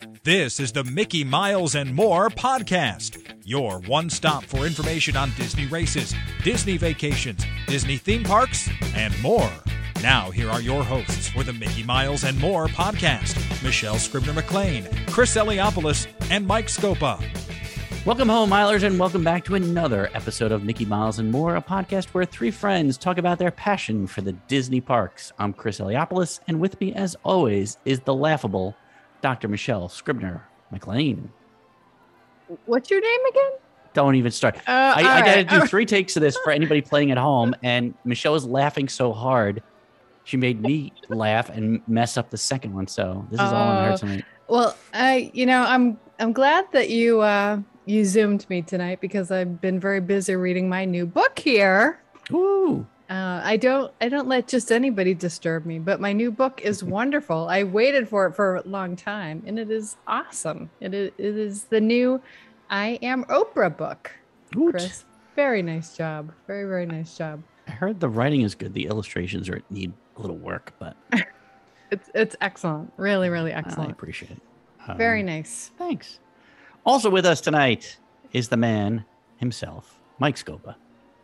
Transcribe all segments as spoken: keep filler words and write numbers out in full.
This is the Mickey Miles and More podcast, your one-stop for information on Disney races, Disney vacations, Disney theme parks, and more. Now, here are your hosts for the Mickey Miles and More podcast, Michelle Scribner-McLean, Chris Eliopoulos, and Mike Scopa. Welcome home, Milers, and welcome back to another episode of Mickey Miles and More, a podcast where three friends talk about their passion for the Disney parks. I'm Chris Eliopoulos, and with me, as always, is the laughable Doctor Michelle Scribner-McLean. What's your name again? Don't even start. Uh, I, I got to right. do three takes of this for anybody playing at home, and Michelle is laughing so hard, she made me laugh and mess up the second one, so this is all on her Uh, tonight. Well, I, you know, I'm, I'm glad that you, uh, you Zoomed me tonight because I've been very busy reading my new book here. Woo! Uh, I don't, I don't let just anybody disturb me, but my new book is wonderful. I waited for it for a long time, and it is awesome. It is, it is the new I Am Oprah book, Woot. Chris. Very nice job. Very, very nice job. I heard the writing is good. The illustrations are need a little work, but It's, it's excellent. Really, really I excellent. appreciate it. Um, Very nice. Thanks. Also with us tonight is the man himself, Mike Scopa.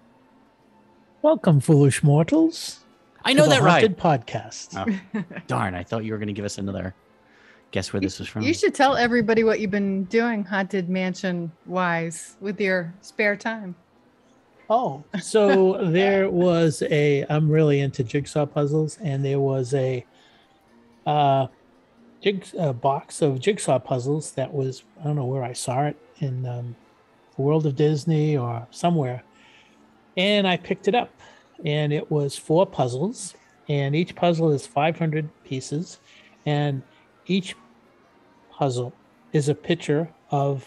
Welcome, foolish mortals. I know to the that right. Haunted Podcast. Oh, darn, I thought you were going to give us another guess where this was from. You should tell everybody what you've been doing Haunted Mansion wise with your spare time. Oh, so there was a. I'm really into jigsaw puzzles, and there was a, uh, jig a box of jigsaw puzzles that was. I don't know where I saw it in um, the World of Disney or somewhere, and I picked it up, and it was four puzzles, and each puzzle is five hundred pieces, and each puzzle is a picture of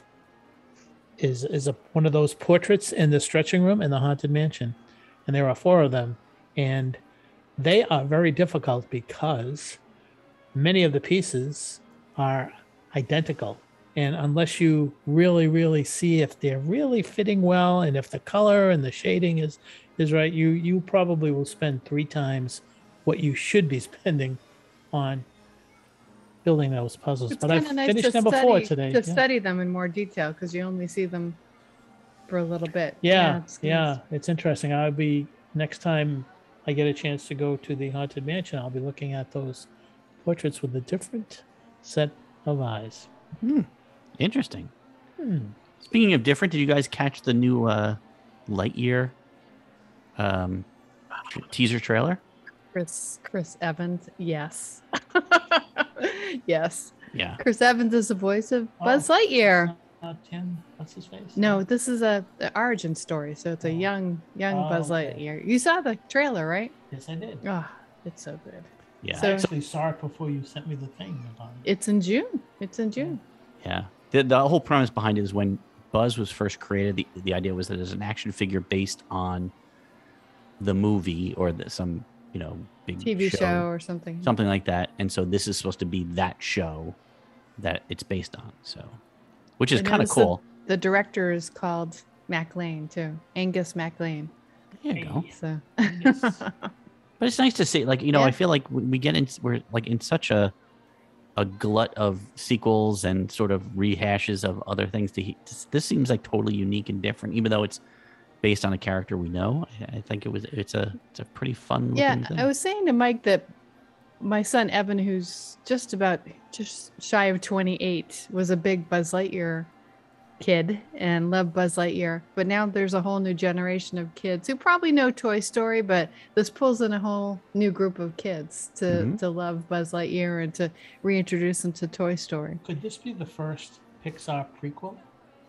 is is a one of those portraits in the stretching room in the Haunted Mansion, and there are four of them, and they are very difficult because many of the pieces are identical, and unless you really really see if they're really fitting well and if the color and the shading is is right, you you probably will spend three times what you should be spending on building those puzzles. It's But I kinda nice finished to number study, four today. To yeah. study them in more detail because you only see them for a little bit. Yeah, it's yeah, nice. it's interesting. I'll be next time I get a chance to go to the Haunted Mansion, I'll be looking at those portraits with a different set of eyes. Hmm. Interesting. Hmm. Speaking of different, did you guys catch the new uh, Lightyear um, teaser trailer? Chris Chris Evans, yes. Yes. Yeah. Chris Evans is the voice of Oh. Buzz Lightyear. Uh, Tim, what's his face? No, this is a the origin story, so it's a Oh. young young Oh, Buzz okay. Lightyear. You saw the trailer, right? Yes, I did. Oh, it's so good. Yeah. I So- actually saw it before you sent me the thing about it. It's in June. It's in June. Yeah. The, the whole premise behind it is when Buzz was first created, the, the idea was that it was an action figure based on the movie or the, some, you know, big T V show, or something. something like that. And so this is supposed to be that show that it's based on. So, which is And kind of notice the- cool. The director is called Mac Lane too. Angus Mac Lane. There you go. So Yes. But it's nice to see, like, you know, Yeah. I feel like we we get in, we're like in such a a glut of sequels and sort of rehashes of other things. To he- this seems like totally unique and different, even though it's based on a character we know. I, I think it was it's a it's a pretty fun. yeah, looking thing. I was saying to Mike that my son Evan, who's just about just shy of twenty-eight, was a big Buzz Lightyear kid and loved Buzz Lightyear. But now there's a whole new generation of kids who probably know Toy Story, but this pulls in a whole new group of kids to Mhm. to love Buzz Lightyear and to reintroduce them to Toy Story. Could this be the first Pixar prequel?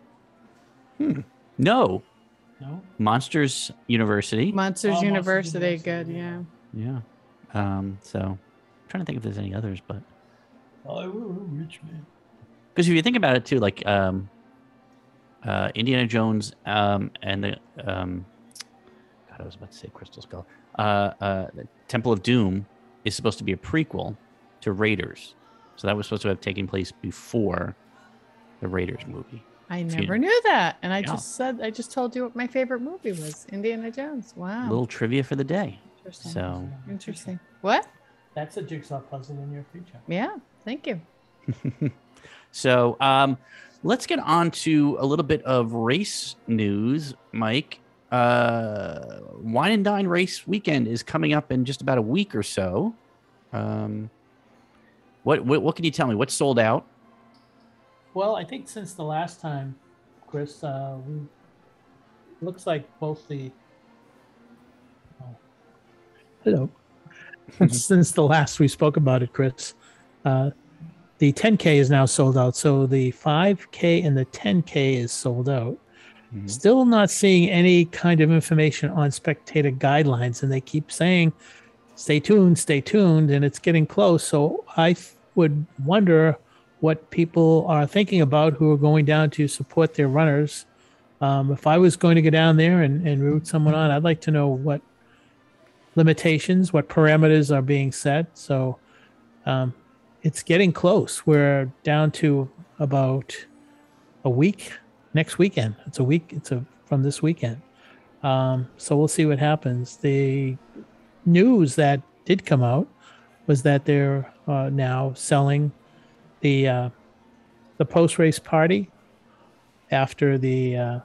Hmm. No, No? Monsters University. Monsters Oh, Monsters University, University, good, yeah. yeah. yeah. Um. So, I'm trying to think if there's any others, but I will, rich man. because if you think about it too, like um, uh, Indiana Jones, um, and the um, God, I was about to say Crystal Skull. Uh, uh, the Temple of Doom is supposed to be a prequel to Raiders, so that was supposed to have taken place before the Raiders movie. I If you- never knew that. And I Yeah. just said, I just told you what my favorite movie was, Indiana Jones. Wow. Little trivia for the day. Interesting. So Interesting. What? That's a jigsaw puzzle in your future. Yeah. Thank you. So um, let's get on to a little bit of race news, Mike. Uh, Wine and Dine race weekend is coming up in just about a week or so. Um, what, what what can you tell me? What's sold out? Well, I think since the last time, Chris, uh, we, looks like both the. Oh, hello. Since the last we spoke about it, Chris, uh, the ten K is now sold out. So the five K and the ten K is sold out. Mm-hmm. Still not seeing any kind of information on spectator guidelines, and they keep saying, "Stay tuned, stay tuned," and it's getting close. So I th- would wonder what people are thinking about who are going down to support their runners. Um, if I was going to go down there and, and root someone on, I'd like to know what limitations, what parameters are being set. So um, it's getting close. We're down to about a week next weekend. It's a week. It's a from this weekend. Um, so we'll see what happens. The news that did come out was that they're uh, now selling the uh, the post race party after the uh,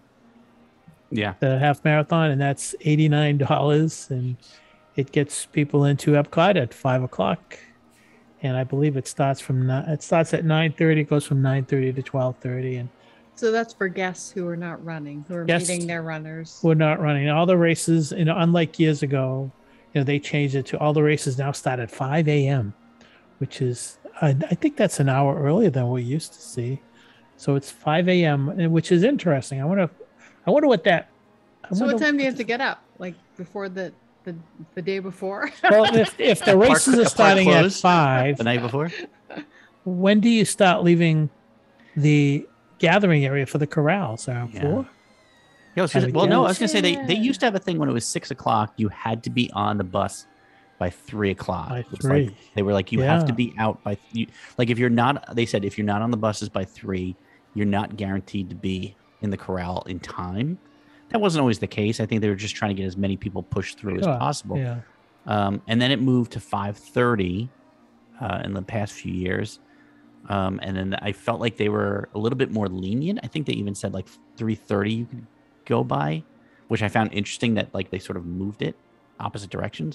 yeah the half marathon, and that's eighty-nine dollars, and it gets people into Epcot at five o'clock, and I believe it starts from it starts at nine thirty. It goes from nine thirty to twelve thirty, and so that's for guests who are not running, who are guests meeting their runners. We're not running all the races. You know, unlike years ago, you know, they changed it to all the races now start at five a.m., which is I, I think that's an hour earlier than we used to see. So it's five a.m., which is interesting. I wonder, I wonder what that. I so wonder what time do you have to get up? Like before the the, the day before? Well, if if the races Park- are starting at closed five the night before, when do you start leaving the gathering area for the corrals? Around Yeah. four? Yeah, I was I gonna, would well, no, I guess. was going to say they, they Yeah. used to have a thing when it was six o'clock. You had to be on the bus by three o'clock. By It was three. Like, they were like, you have to Yeah. be out by, you, like, if you're not, they said, if you're not on the buses by three, you're not guaranteed to be in the corral in time. That wasn't always the case. I think they were just trying to get as many people pushed through Sure. as possible. Yeah. Um, and then it moved to five thirty uh, in the past few years. Um, and then I felt like they were a little bit more lenient. I think they even said like three thirty you could go by, which I found interesting that like they sort of moved it opposite directions.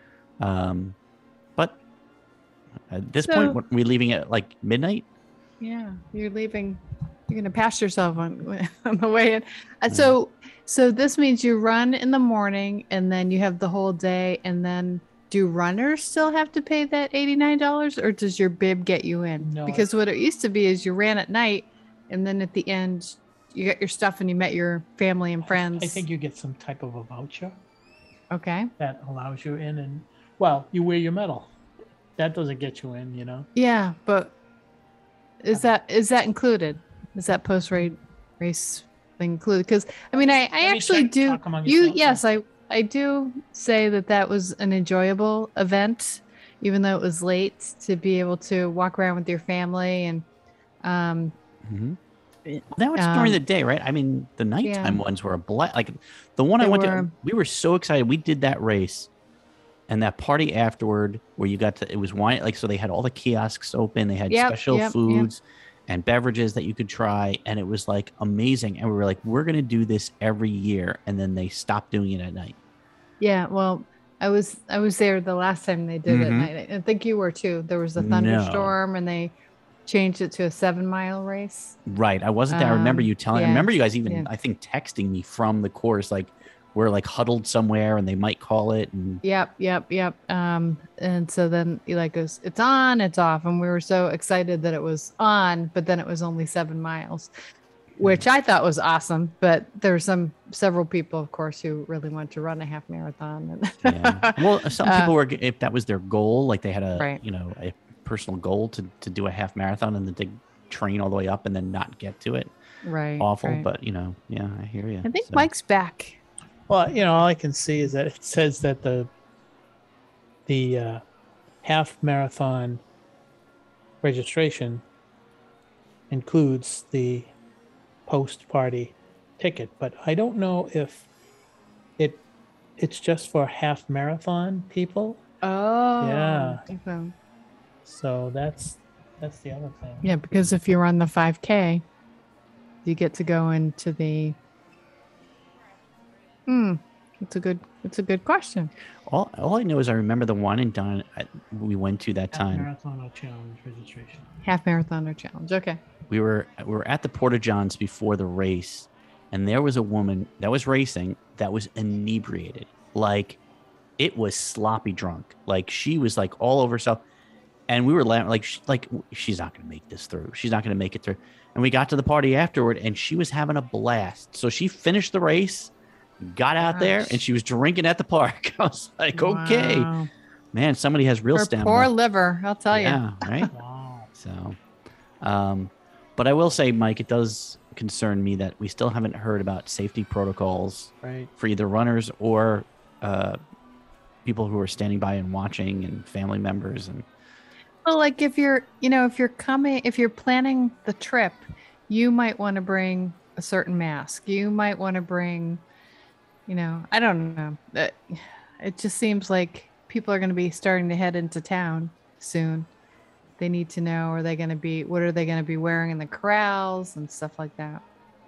Um, but at this So- point, what, are we leaving at like midnight? Yeah, you're leaving. You're gonna pass yourself on on the way in. Uh, so, so this means you run in the morning, and then you have the whole day, and then do runners still have to pay that eighty-nine dollars, or does your bib get you in? No. Because what it used to be is you ran at night, and then at the end, you got your stuff, and you met your family and friends. I think you get some type of a voucher Okay. that allows you in, and well, you wear your medal. That doesn't get you in, you know. Yeah, but is that is that included? Is that post race race thing included? Because I mean, I, I Let me actually check. do. Talk among You yourselves. yes, I I do say that that was an enjoyable event, even though it was late, to be able to walk around with your family and um Mm-hmm. That was Um, during the day, right? I mean, the nighttime yeah. ones were a blast. Like the one I They went were. to, we were so excited. We did that race and that party afterward where you got to, it was wine. Like, so they had all the kiosks open. They had Yep, special yep, yep. foods and beverages that you could try. And it was like amazing. And we were like, we're going to do this every year. And then they stopped doing it at night. yeah. Well, I was I was there the last time they did it. Mhm. And I, I think you were too. There was a No. thunderstorm, and they changed it to a seven mile race. Right. I wasn't there. I remember Um, you telling, I yeah, remember you guys even, yeah. I think, texting me from the course, like we're like huddled somewhere and they might call it. And Yep, yep, yep. Um, and so then Eli goes, "It's on, it's off," and we were so excited that it was on, but then it was only seven miles, which I thought was awesome. But there were some several people, of course, who really wanted to run a half marathon. And yeah. Well, some Uh, people were, if that was their goal, like they had a, Right. you know, a personal goal to, to do a half marathon and then to train all the way up and then not get to it. right, Awful. right. But, you know, yeah, I hear you. I think So, Mike's back. Well, you know, all I can see is that it says that the the uh, half marathon registration includes the post party ticket, but I don't know if it it's just for half marathon people. Oh, Yeah. okay. So that's That's the other thing. Yeah, because if you run the five K, you get to go into the. Hmm, it's a good. It's a good question. All, all I know is I remember the one and done I, we went to that Half time. marathon or challenge registration. Half marathon or challenge. Okay. We were we were at the Porta Johns before the race, and there was a woman that was racing that was inebriated. Like, it was sloppy drunk. Like, she was like all over herself, and we were laughing. Like, she, like she's not going to make this through. She's not going to make it through. And we got to the party afterward, and she was having a blast. So she finished the race, got out there, Gosh. and she was drinking at the park. I was like, okay, Wow. man, somebody has real Her stamina. poor liver, I'll tell you. Yeah, right. Wow. So, um, but I will say, Mike, it does concern me that we still haven't heard about safety protocols Right. for either runners or uh, people who are standing by and watching, and family members. And Well, like if you're, you know, if you're coming, if you're planning the trip, you might want to bring a certain mask. You might want to bring, you know, I don't know. Uh, It just seems like people are going to be starting to head into town soon. They need to know, are they going to be, what are they going to be wearing in the corrals and stuff like that?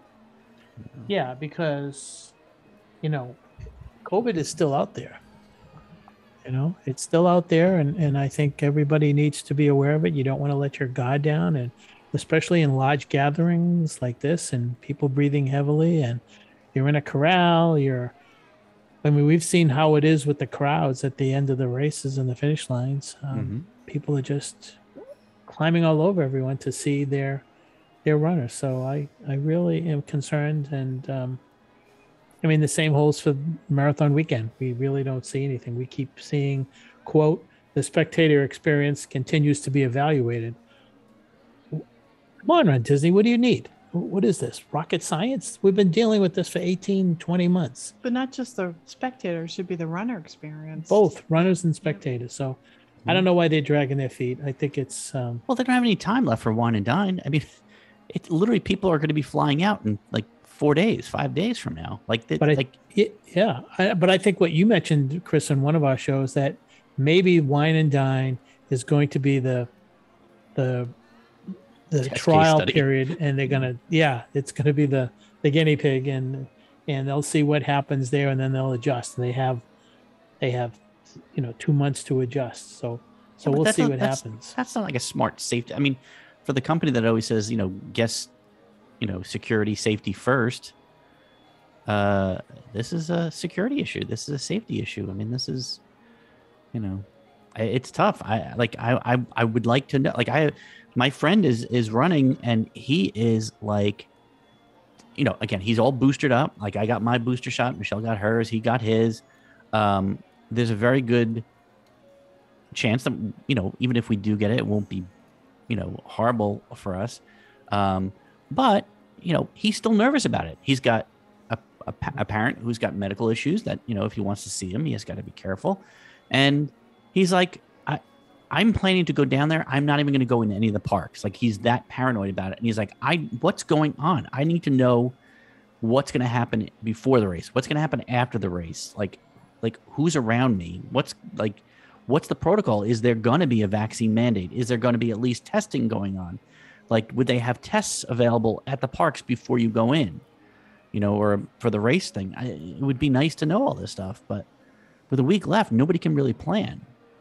Yeah, because, you know, COVID is still out there. You know, it's still out there, and, and I think everybody needs to be aware of it. You don't want to let your guard down, and especially in large gatherings like this and people breathing heavily, and you're in a corral, you're, I mean, we've seen how it is with the crowds at the end of the races and the finish lines. Um, Mhm. People are just climbing all over everyone to see their their runners. So I, I really am concerned, and um, I mean, the same holds for marathon weekend. We really don't see anything. We keep seeing, quote, the spectator experience continues to be evaluated. Come on, Run Disney. What do you need? What is this? Rocket science? We've been dealing with this for eighteen, twenty months. But not just the spectators, should be the runner experience. Both runners and spectators. So I don't know why they're dragging their feet. I think it's um, well, they don't have any time left for wine and dine. I mean, it literally people are going to be flying out in like four days, five days from now. Like, they, But I, like it, yeah, I, but I think what you mentioned, Chris, in one of our shows, that maybe wine and dine is going to be the the the Test case trial study. period, and they're gonna, yeah, it's gonna be the the guinea pig, and and they'll see what happens there, and then they'll adjust. They have they have you know two months to adjust. So so Yeah, but we'll that's see not- what that's- happens. That's not like a smart safety. I mean, for the company that always says, you know, guest, you know, security, safety first. Uh, this is a security issue. This is a safety issue. I mean, this is, you know, I- it's tough. I like. I I I would like to know. Like, I, my friend is is running, and he is like, you know, again, he's all boosted up. Like, I got my booster shot. Michelle got hers. He got his. Um, there's a very good chance that, you know, even if we do get it, it won't be, you know, horrible for us. Um, but, you know, he's still nervous about it. He's got a, a, pa- a parent who's got medical issues that, you know, if he wants to see him, he has got to be careful. And he's like, I, I'm planning to go down there. I'm not even going to go into any of the parks. Like, he's that paranoid about it. And he's like, I, what's going on? I need to know what's going to happen before the race. What's going to happen after the race? Like, like who's around me? What's like, what's the protocol? Is there going to be a vaccine mandate? Is there going to be at least testing going on? Like, would they have tests available at the parks before you go in, you know, or for the race thing? I, it would be nice to know all this stuff, but with a week left, nobody can really plan.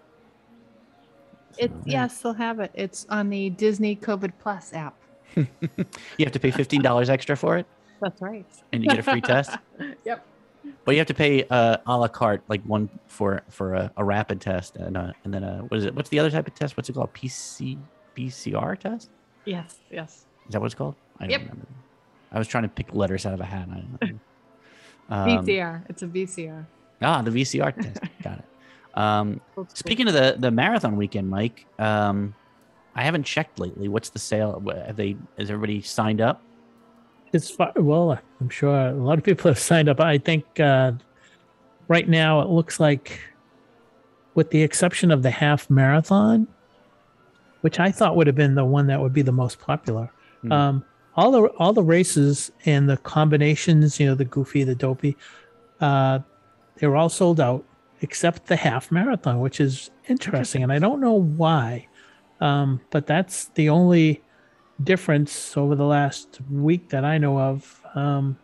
It's, yes, they'll have it. It's on the Disney COVID Plus app. You have to pay fifteen dollars extra for it, That's right. and you get a free test. Yep. But you have to pay uh, a la carte, like one for for a, a rapid test, and uh, and then a, what is it? What's the other type of test? What's it called? P C P C R test? Yes. Yes. Is that what it's called? I don't Yep. remember. I was trying to pick letters out of a hat. I don't know. Um, V C R. It's a V C R. Ah, the V C R test. Got it. Um, speaking of the the marathon weekend, Mike, um, I haven't checked lately. What's the sale? What- Have they? Is everybody signed up? It's far, well, I'm sure a lot of people have signed up. I think uh, right now it looks like, with the exception of the half marathon, which I thought would have been the one that would be the most popular, Hmm. um, all the all the races and the combinations, you know, the goofy, the dopey, uh, they're all sold out except the half marathon, which is interesting, and I don't know why. Um, but that's the only difference over the last week that I know of. Um,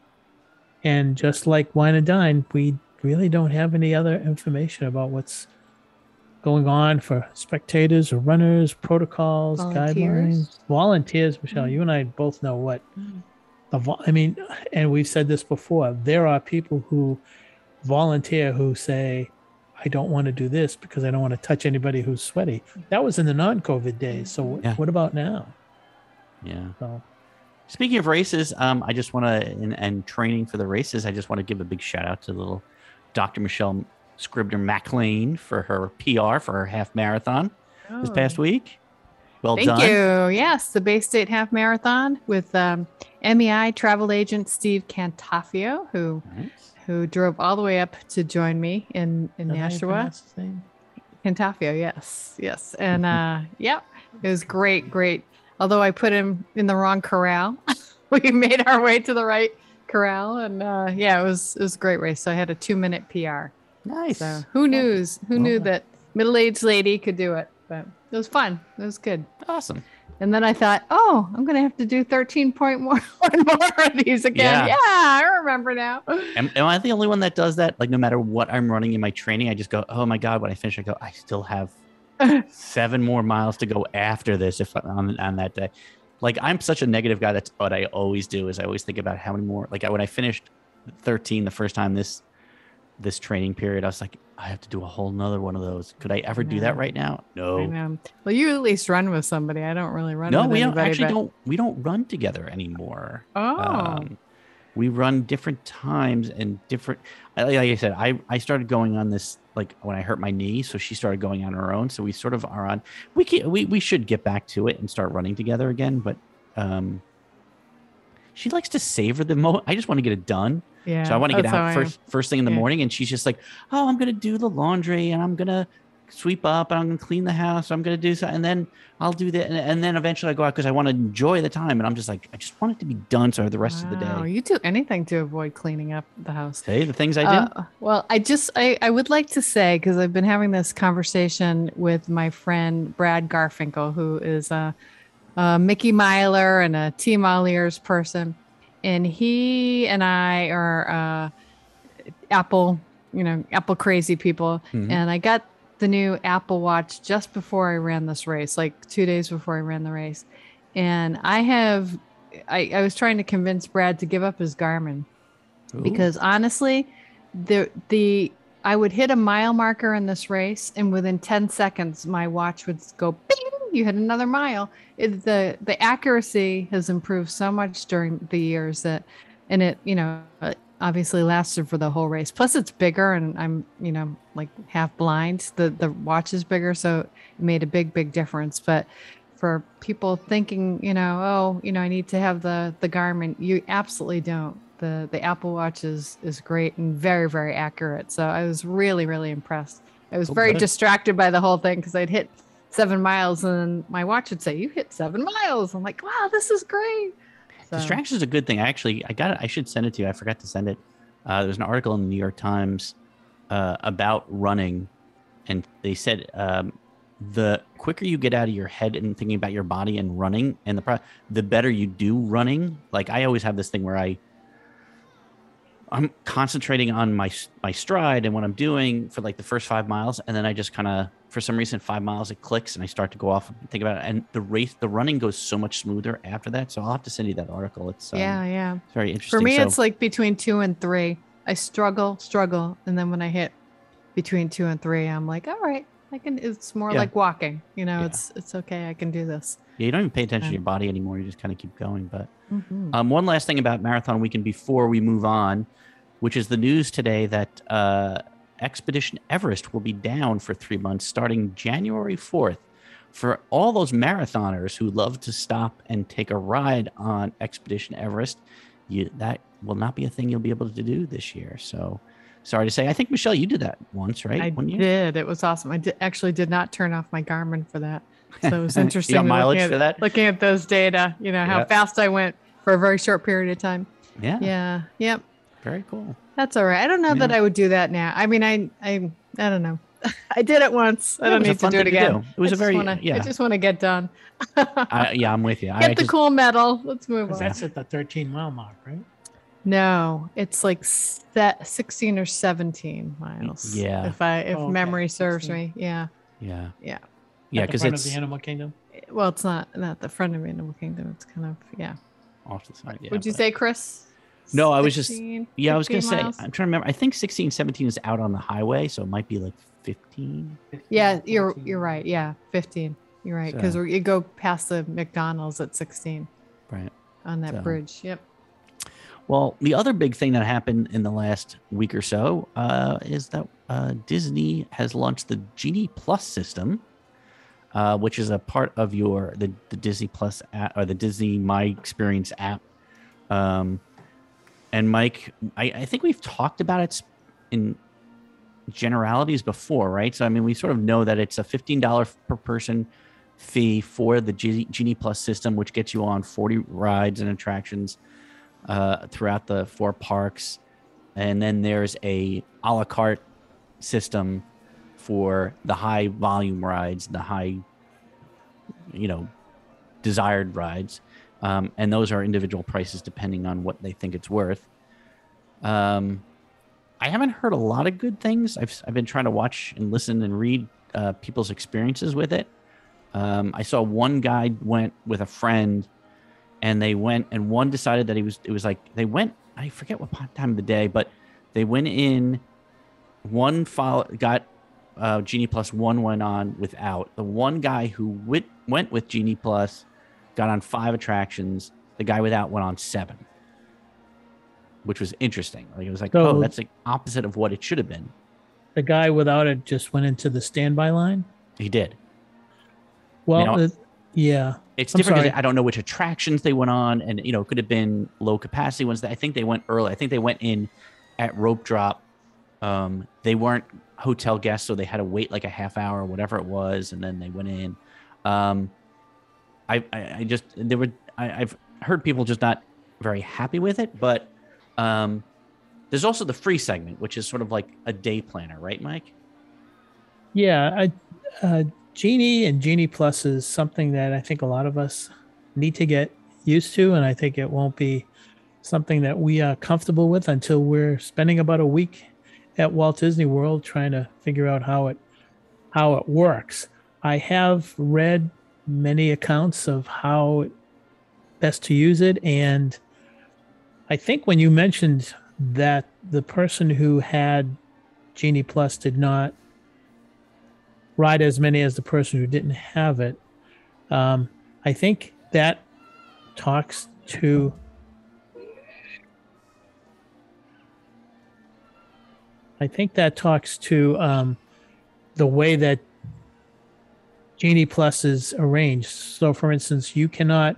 and just like Wine and Dine, we really don't have any other information about what's going on for spectators or runners, protocols, Volunteers? guidelines, volunteers. Michelle, you and I both know what Mm. the vol- I mean, and we've said this before. There are people who volunteer who say, "I don't want to do this because I don't want to touch anybody who's sweaty." That was in the non-COVID days. So Yeah. what about now? Yeah. So Speaking of races, um, I just want to, and, and training for the races, I just want to give a big shout out to little Doctor Michelle Scribner MacLean for her P R for her half marathon this Oh. past week. Well Thank done. you. Yes, the Bay State Half Marathon with um, M E I travel agent Steve Cantafio, who Nice. who drove all the way up to join me in in is that how you Nashua. pronounce his name? Cantafio, yes, yes, and uh, yeah, it was great, great. Although I put him in the wrong corral, we made our way to the right corral, and uh, yeah, it was it was a great race. So I had a two minute P R. Nice. So who knew who well knew done. that middle aged lady could do it? But it was fun. It was good. Awesome. And then I thought, oh, I'm gonna have to do thirteen point one more of these again. Yeah. Yeah, I remember now. Am, am I the only one that does that? Like, no matter what I'm running in my training, I just go, oh my God, when I finish, I go, I still have seven more miles to go after this if on, on that day. Like, I'm such a negative guy. That's what I always do is I always think about how many more, like when I finished thirteen the first time this, this training period, I was like, I have to do a whole nother one of those. Could I ever do that know. right now? I No, know. Well, you at least run with somebody. I don't really run no, with we don't anybody. actually but- don't, we don't run together anymore. Oh, Um, we run different times and different, like like I said, I, I started going on this, like when I hurt my knee. So she started going on her own. So we sort of are on, we can, we, we should get back to it and start running together again. But, um, she likes to savor the moment. I just want to get it done. yeah. So I want to get that's how out I am. first, first thing in the Yeah. morning. And she's just like, oh, I'm going to do the laundry and I'm going to sweep up and I'm going to clean the house. I'm going to do something. And then I'll do that. And, and then eventually I go out because I want to enjoy the time. And I'm just like, I just want it to be done. So I have the rest of the Wow, day. you do anything to avoid cleaning up the house. Hey, the things I do. Uh, well, I just I, I would like to say because I've been having this conversation with my friend Brad Garfinkel, who is a, a Mickey Myler and a Team All Ears person, and he and I are uh, Apple, you know, Apple crazy people. Mhm. And I got the new Apple Watch just before I ran this race, like two days before I ran the race, and I have I, I was trying to convince Brad to give up his Garmin Ooh. because honestly, the the I would hit a mile marker in this race, and within ten seconds, my watch would go bing. You hit another mile. It, the the accuracy has improved so much during the years that, and it you know uh, obviously lasted for the whole race. Plus, it's bigger, and I'm you know like half blind. The the watch is bigger, so it made a big big difference. But for people thinking, you know, oh, you know, I need to have the the Garmin, you absolutely don't. The the Apple Watch is is great and very very accurate. So I was really really impressed. I was Oh, very good. distracted by the whole thing because I'd hit seven miles and my watch would say you hit seven miles. I'm like, wow, this is great. So, Distraction is a good thing. I actually, I got it. I should send it to you. I forgot to send it. Uh, there was an article in the New York Times uh, about running, and they said um, the quicker you get out of your head and thinking about your body and running, and the pro- the better you do running. Like I always have this thing where I, I'm concentrating on my my stride and what I'm doing for like the first five miles, and then I just kind of, for some reason, five miles it clicks, and I start to go off and think about it. And the race, the running goes so much smoother after that. So I'll have to send you that article. It's um, yeah, yeah. it's very interesting. For me, So- it's like between two and three. I struggle, struggle, and then when I hit between two and three, I'm like, all right, I can. It's more Yeah. like walking. You know, Yeah. it's it's okay. I can do this. yeah, you don't even pay attention to Yeah. your body anymore. You just kind of keep going. But Mhm. um, one last thing about Marathon Weekend before we move on, which is the news today that uh, Expedition Everest will be down for three months starting January fourth. For all those marathoners who love to stop and take a ride on Expedition Everest, you, that will not be a thing you'll be able to do this year. So sorry to say. I think, Michelle, you did that once, right? I One year? did. It was awesome. I did, actually did not turn off my Garmin for that. So it was You got interesting mileage looking, for at, that? looking at those data, you know, how Yeah. fast I went for a very short period of time. Yeah. Yeah. Yep. Very cool. That's all right. I don't know that Yeah. I would do that now. I mean, I, I, I don't know. I did it once. I Yeah, don't it was a need to fun do it thing to again. do. It was I a just very- wanna, yeah. I just want to get done. I, yeah, I'm with you. Get I the just, cool medal. Let's move 'Cause on. that's at the thirteen mile mark, right? No, it's like set sixteen or seventeen miles. yeah. If I if Oh, okay. memory serves sixteen. me. Yeah. yeah, Yeah. yeah, At the because front it's of the Animal Kingdom. Well, it's not not the front of Animal Kingdom. It's kind of yeah. off the side. Yeah, Would you but- say, Chris? No, I was just- sixteen, Yeah, I was gonna fifteen say. miles? I'm trying to remember. I think sixteen, seventeen is out on the highway, so it might be like fifteen. Yeah, you're you're right. Yeah, fifteen. You're right because So- you go past the McDonald's at sixteen Right. on that So- bridge. Yep. Well, the other big thing that happened in the last week or so uh, is that uh, Disney has launched the Genie Plus system, uh, which is a part of your the, the Disney Plus app or the Disney My Experience app. Um, and Mike, I, I think we've talked about it in generalities before, right? So I mean, we sort of know that it's a fifteen dollars per person fee for the Genie, Genie Plus system, which gets you on forty rides and attractions uh, throughout the four parks. And then there's a a la carte system for the high volume rides, the high, you know, desired rides. Um, and those are individual prices depending on what they think it's worth. Um, I haven't heard a lot of good things. I've, I've been trying to watch and listen and read uh, people's experiences with it. Um, I saw one guy went with a friend, and they went, and one decided that he was, it was like, they went, I forget what time of the day, but they went in, one follow, got uh, Genie Plus, one went on without. The one guy who went, went with Genie Plus got on five attractions. The guy without went on seven, which was interesting. Like it was like, So- oh, that's the opposite of what it should have been. The guy without it just went into the standby line. He did. Well, know- it- yeah. It's I'm different sorry. because I don't know which attractions they went on, and you know, it could have been low capacity ones. I think they went early. I think they went in at rope drop. Um, they weren't hotel guests, so they had to wait like a half hour or whatever it was, and then they went in. Um, I, I, I just there were I, I've heard people just not very happy with it, but um, there's also the free segment, which is sort of like a day planner, right, Mike? Yeah, I, uh, Genie and Genie Plus is something that I think a lot of us need to get used to, and I think it won't be something that we are comfortable with until we're spending about a week at Walt Disney World trying to figure out how it how it works. I have read many accounts of how best to use it, and I think when you mentioned that the person who had Genie Plus did not ride as many as the person who didn't have it. Um, I think that talks to I think that talks to um, the way that Genie Plus is arranged. So, for instance, you cannot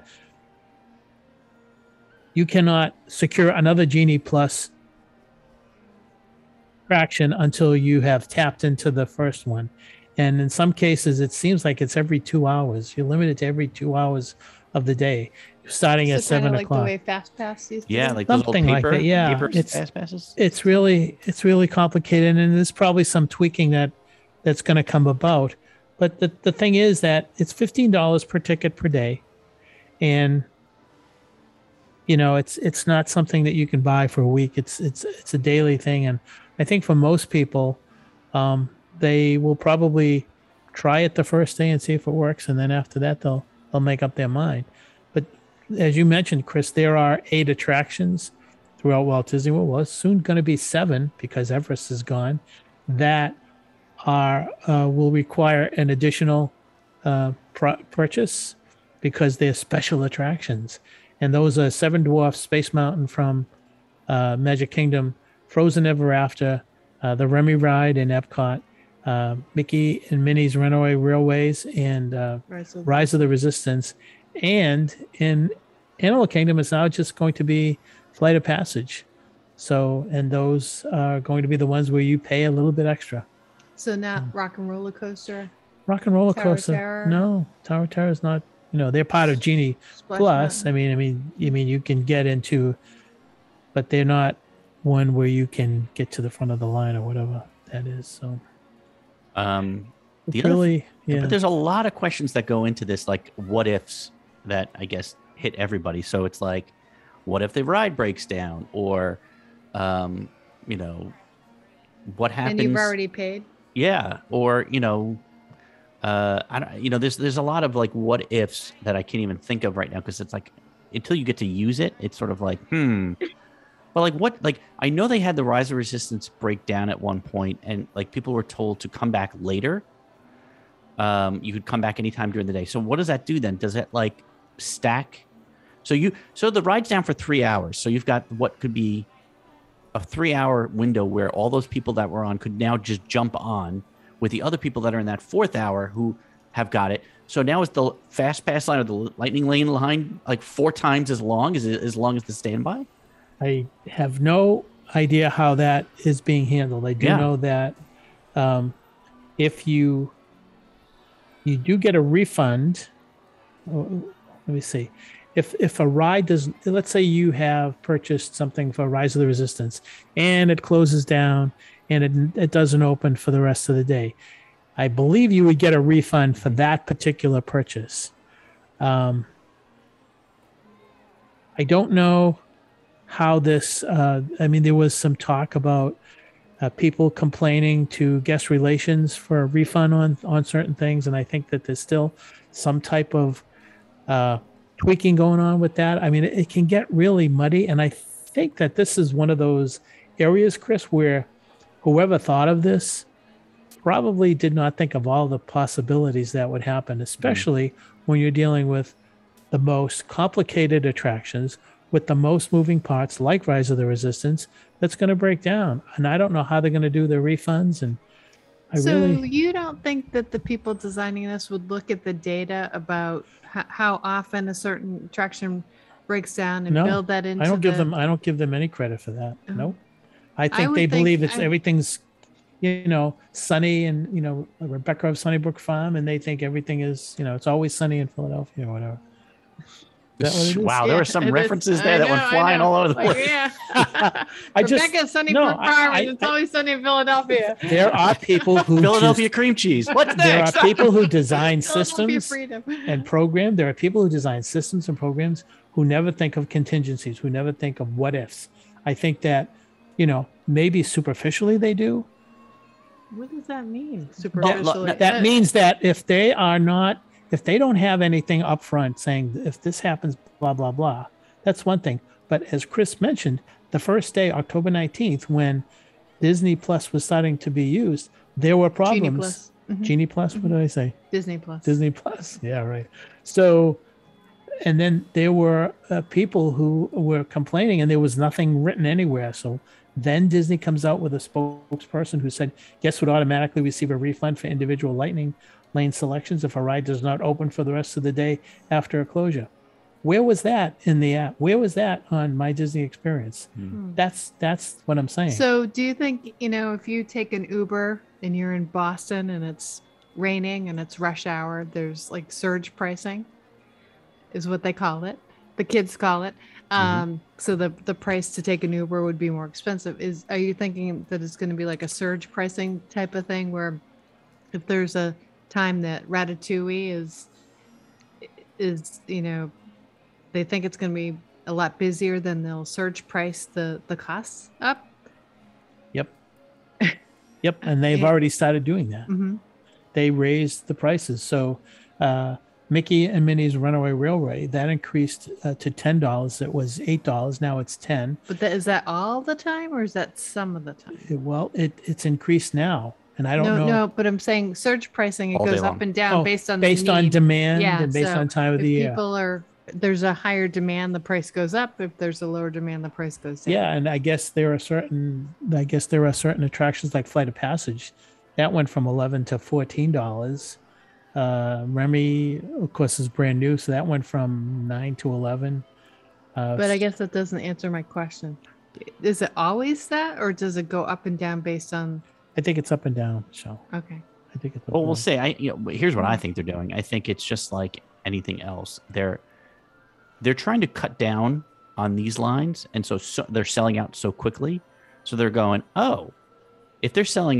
you cannot secure another Genie Plus attraction until you have tapped into the first one. And in some cases, it seems like it's every two hours. You're limited to every two hours of the day, starting So at seven kinda like o'clock. the way Fast Pass used to Yeah, be? like those old Something like paper, that, yeah. paper It's- fast passes. it's really it's really complicated, and there's probably some tweaking that that's going to come about. But the, the thing is that it's fifteen dollars per ticket per day, and you know it's it's not something that you can buy for a week. It's it's it's a daily thing, and I think for most people, um, they will probably try it the first day and see if it works, and then after that they'll they'll make up their mind. But as you mentioned, Chris, there are eight attractions throughout Walt Disney World. Well, it's soon going to be seven because Everest is gone. That are uh, will require an additional uh, pr- purchase because they're special attractions, and those are Seven Dwarfs, Space Mountain from uh, Magic Kingdom, Frozen Ever After, uh, the Remy Ride in Epcot, uh, Mickey and Minnie's Runaway Railways, and uh, Right, so Rise of the Resistance. And in Animal Kingdom, it's now just going to be Flight of Passage. So, and those are going to be the ones where you pay a little bit extra. So not Hmm. Rock and Roller Coaster. Rock and Roller Tower Coaster. Terror. No, Tower Terror is not. You know, they're part of Genie Splash Plus. I Mountain. mean, I mean, you mean you can get into, but they're not one where you can get to the front of the line or whatever that is. So, Um, the It's other really, yeah. But there's a lot of questions that go into this, like what ifs that I guess hit everybody. So it's like, what if the ride breaks down, or, um, you know, what happens? And you've already paid. Yeah, or you know, uh, I don't, you know, there's there's a lot of like what ifs that I can't even think of right now because it's like until you get to use it, it's sort of like hmm. But like what, like I know they had the Rise of Resistance break down at one point, and like people were told to come back later. Um, you could come back anytime during the day. So what does that do then? Does it like stack? So you so the ride's down for three hours. So you've got what could be a three-hour window where all those people that were on could now just jump on with the other people that are in that fourth hour who have got it. So now is the fast pass line or the lightning lane line like four times as long as as long as the standby? I have no idea how that is being handled. I do Yeah. know that um, if you you do get a refund, oh, let me see. If if a ride doesn't, let's say you have purchased something for Rise of the Resistance and it closes down and it it doesn't open for the rest of the day, I believe you would get a refund for that particular purchase. Um, I don't know how this. Uh, I mean, there was some talk about uh, people complaining to guest relations for a refund on on certain things, and I think that there's still some type of uh, tweaking going on with that. I mean, it, it can get really muddy, and I think that this is one of those areas, Chris, where whoever thought of this probably did not think of all the possibilities that would happen, especially mm. when you're dealing with the most complicated attractions with the most moving parts, like Rise of the Resistance, that's going to break down. And I don't know how they're going to do their refunds. And I so really, you don't think that the people designing this would look at the data about h- how often a certain attraction breaks down and no, build that into I don't give the... them. I don't give them any credit for that. Oh. No, I I think would they think believe it's I- everything's, you know, sunny and you know Rebecca of Sunnybrook Farm, and they think everything is, you know, it's always sunny in Philadelphia or whatever. Is that what it is? Wow, there Yeah, were some it is. references I there that know, went I flying know. all over the Like, place. yeah. I just Rebecca Sunnybrook no, I- Farm, I- and it's I- always sunny in Philadelphia. there are people who Philadelphia just- cream cheese. What's there next? are people who design Philadelphia systems freedom. and program. There are people who design systems and programs who never think of contingencies, who never think of what ifs. I think that, you know, maybe superficially they do. What does that mean? That- Superficially. That Uh, means that if they are not, if they don't have anything up front saying if this happens, blah, blah, blah, that's one thing. But as Chris mentioned, the first day, October nineteenth, when Disney Plus was starting to be used, there were problems. Genie Plus. Mhm. Genie Plus, what did I say? Disney Plus. Disney Plus. Yeah, right. So, and then there were uh, people who were complaining, and there was nothing written anywhere. So then Disney comes out with a spokesperson who said guests would automatically receive a refund for individual Lightning Lane selections if a ride does not open for the rest of the day after a closure. Where was that in the app? Where was that on My Disney Experience? Hmm. That's that's what I'm saying. So do you think, you know, if you take an Uber and you're in Boston and it's raining and it's rush hour, there's like surge pricing is what they call it. The kids call it. Um, so the, the price to take an Uber would be more expensive. Is, are you thinking that it's going to be like a surge pricing type of thing where if there's a time that Ratatouille is, is, you know, they think it's going to be a lot busier, then they'll surge price the, the costs up? Yep. Yep. And they've Yeah. already started doing that. Mm-hmm. They raised the prices. So uh, Mickey and Minnie's Runaway Railway, that increased uh, to ten dollars. It was eight dollars. Now it's ten But that, is that all the time or is that some of the time? dollars. Well, it, it's increased now. And I don't no, know. no, but I'm saying surge pricing, it All day goes long. up and down Oh, based on based the on need. demand Yeah, and based so on time of if the year. people are, there's a higher demand, the price goes up. If there's a lower demand, the price goes down. Yeah, and I guess there are certain I guess there are certain attractions like Flight of Passage that went from eleven to fourteen dollars. Uh, Remy, of course, is brand new, so that went from nine to eleven. Uh, But I guess that doesn't answer my question. Is it always that, or does it go up and down based on? I think it's up and down. So Okay. I think it's up Well, and we'll down. say. I you know, here's what I think they're doing. I think it's just like anything else. They're they're trying to cut down on these lines, and so, so they're selling out so quickly. So they're going, oh, if they're selling at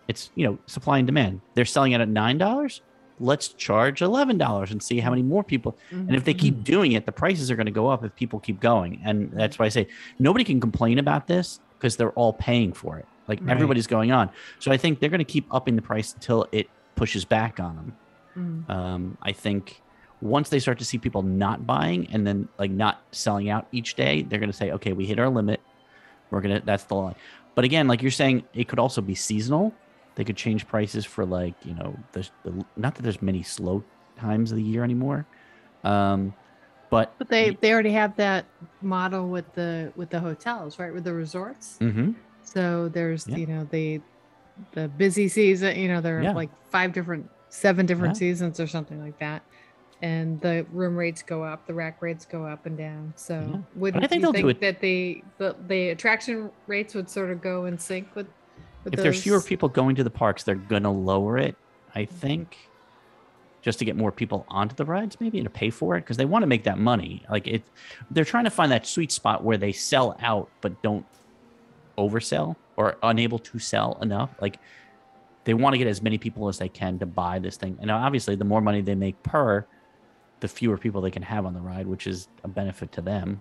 It's, you know, supply and demand. They're selling it at nine dollars. Let's charge eleven dollars and see how many more people. Mhm. And if they keep doing it, the prices are going to go up if people keep going. And that's why I say nobody can complain about this because they're all paying for it. Like Right. everybody's going on. So I think they're going to keep upping the price until it pushes back on them. Mhm. Um, I think once they start to see people not buying and then like not selling out each day, they're going to say, okay, we hit our limit. We're going to, that's the line. But again, like you're saying, it could also be seasonal. They could change prices for like, you know, there's the, not that there's many slow times of the year anymore. Um, but, But they they already have that model with the with the hotels, right? With the resorts. mm-hmm. So there's Yeah. you know the the busy season. You know there are Yeah. like five different, seven different Yeah. seasons or something like that, and the room rates go up, the rack rates go up and down. So Yeah. wouldn't I think you they'll do think it- that the, the the attraction rates would sort of go in sync with? with if there's fewer those? people going to the parks, they're going to lower it, I think, just to get more people onto the rides maybe and to pay for it because they want to make that money. Like it, they're trying to find that sweet spot where they sell out but don't oversell or unable to sell enough. Like they want to get as many people as they can to buy this thing. And obviously the more money they make per, the fewer people they can have on the ride, which is a benefit to them.